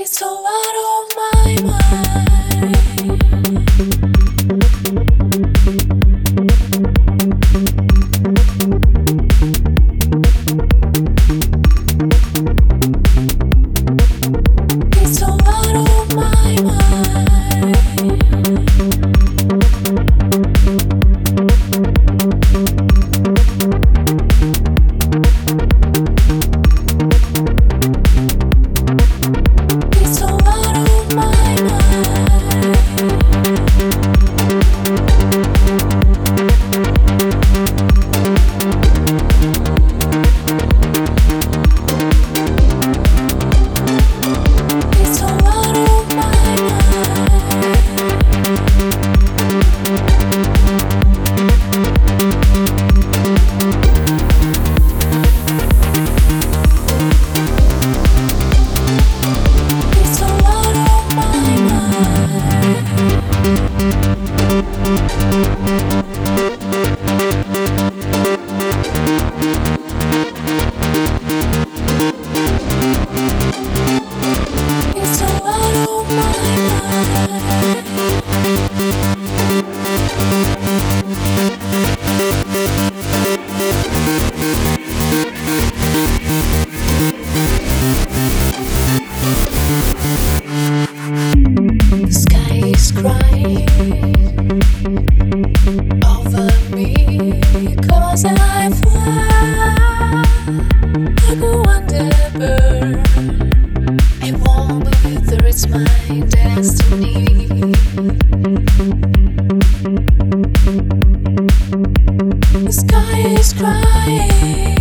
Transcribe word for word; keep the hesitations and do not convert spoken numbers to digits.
It's all out of my mind. It's all out of my mind. It's all out of my mind. It's all out of my It's all out of my It's all out of my The sky is crying over me, 'cause I fly like a wonder bird. I won't believe that it's my destiny. The sky is crying.